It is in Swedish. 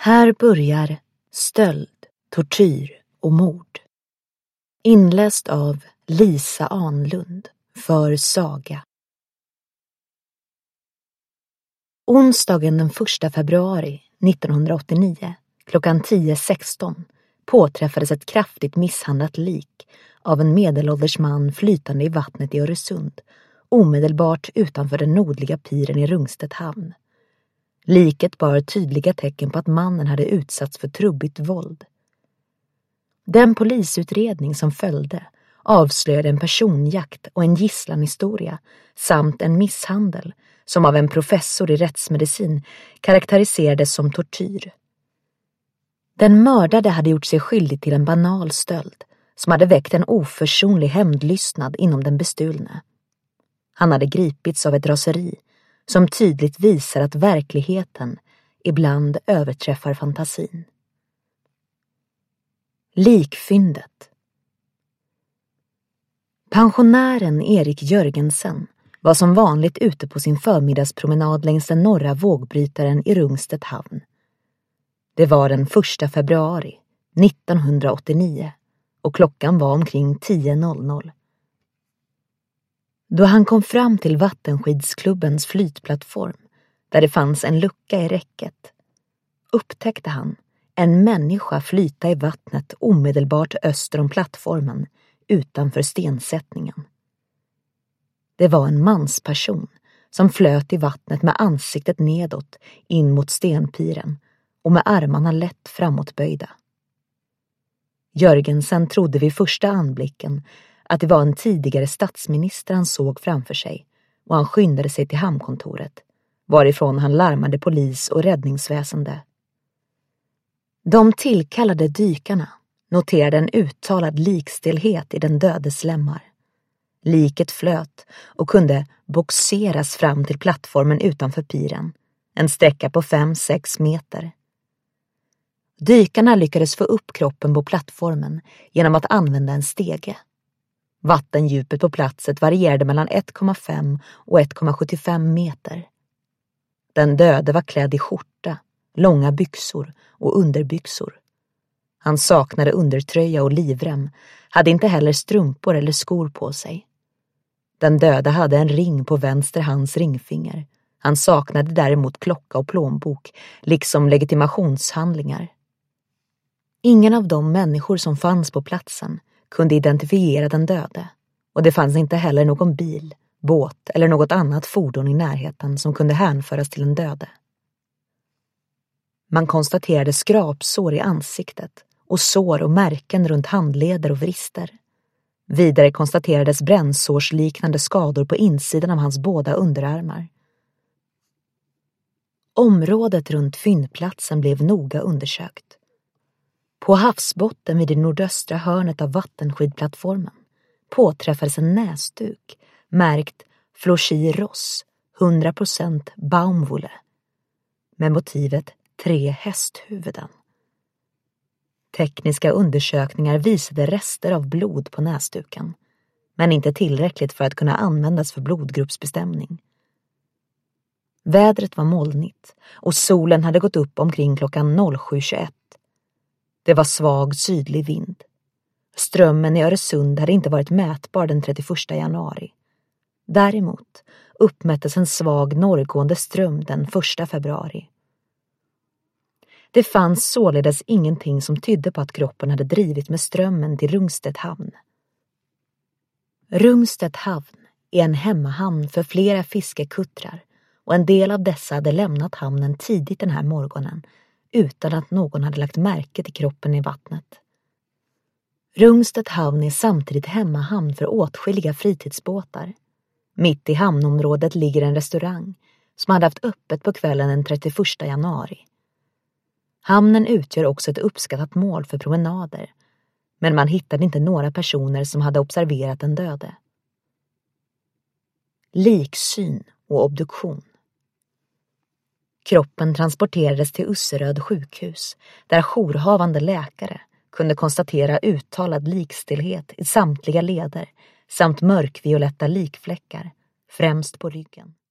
Här börjar stöld, tortyr och mord. Inläst av Lisa Anlund för Saga. Onsdagen den 1 februari 1989 klockan 10.16 påträffades ett kraftigt misshandlat lik av en medelålders man flytande i vattnet i Öresund, omedelbart utanför den nordliga piren i Rungstedt hamn. Liket bar tydliga tecken på att mannen hade utsatts för trubbigt våld. Den polisutredning som följde avslöjade en personjakt och en gisslanhistoria samt en misshandel som av en professor i rättsmedicin karaktäriserades som tortyr. Den mördade hade gjort sig skyldig till en banal stöld som hade väckt en oförsonlig hämndlystnad inom den bestulne. Han hade gripits av ett raseri som tydligt visar att verkligheten ibland överträffar fantasin. Likfyndet. Pensionären Erik Jörgensen var som vanligt ute på sin förmiddagspromenad längs den norra vågbrytaren i Rungstedt hamn. Det var den 1 februari 1989 och klockan var omkring 10.00. Då han kom fram till vattenskidsklubbens flytplattform, där det fanns en lucka i räcket, upptäckte han en människa flyta i vattnet omedelbart öster om plattformen utanför stensättningen. Det var en mansperson som flöt i vattnet med ansiktet nedåt in mot stenpiren och med armarna lätt framåtböjda. Jörgensen trodde vid första anblicken att det var en tidigare statsminister han såg framför sig, och han skyndade sig till hamnkontoret, varifrån han larmade polis och räddningsväsende. De tillkallade dykarna noterade en uttalad likstelhet i den dödes lemmar. Liket flöt och kunde boxeras fram till plattformen utanför piren, en sträcka på 5-6 meter. Dykarna lyckades få upp kroppen på plattformen genom att använda en stege. Vattendjupet på platsen varierade mellan 1,5 och 1,75 meter. Den döde var klädd i skjorta, långa byxor och underbyxor. Han saknade undertröja och livrem, hade inte heller strumpor eller skor på sig. Den döde hade en ring på vänster hands ringfinger. Han saknade däremot klocka och plånbok, liksom legitimationshandlingar. Ingen av de människor som fanns på platsen kunde identifiera den döde, och det fanns inte heller någon bil, båt eller något annat fordon i närheten som kunde hänföras till den döde. Man konstaterade skrapsår i ansiktet och sår och märken runt handleder och vrister. Vidare konstaterades brännsårsliknande skador på insidan av hans båda underarmar. Området runt fyndplatsen blev noga undersökt. På havsbotten vid det nordöstra hörnet av vattenskidplattformen påträffades en näsduk märkt Flochy Ross 100% Baumwolle med motivet 3 hästhuvuden. Tekniska undersökningar visade rester av blod på näsduken, men inte tillräckligt för att kunna användas för blodgruppsbestämning. Vädret var molnigt och solen hade gått upp omkring klockan 07.21. Det var svag sydlig vind. Strömmen i Öresund hade inte varit mätbar den 31 januari. Däremot uppmättes en svag norrgående ström den 1 februari. Det fanns således ingenting som tydde på att kroppen hade drivit med strömmen till Rungstedt hamn. Rungstedt hamn är en hemmahamn för flera fiskekuttrar, och en del av dessa hade lämnat hamnen tidigt den här morgonen utan att någon hade lagt märke till kroppen i vattnet. Rungstedt hamn är samtidigt hemmahamn för åtskilliga fritidsbåtar. Mitt i hamnområdet ligger en restaurang som hade haft öppet på kvällen den 31 januari. Hamnen utgör också ett uppskattat mål för promenader, men man hittade inte några personer som hade observerat den döde. Liksyn och obduktion. Kroppen transporterades till Usseröd sjukhus, där jourhavande läkare kunde konstatera uttalad likstelhet i samtliga leder samt mörkvioletta likfläckar, främst på ryggen.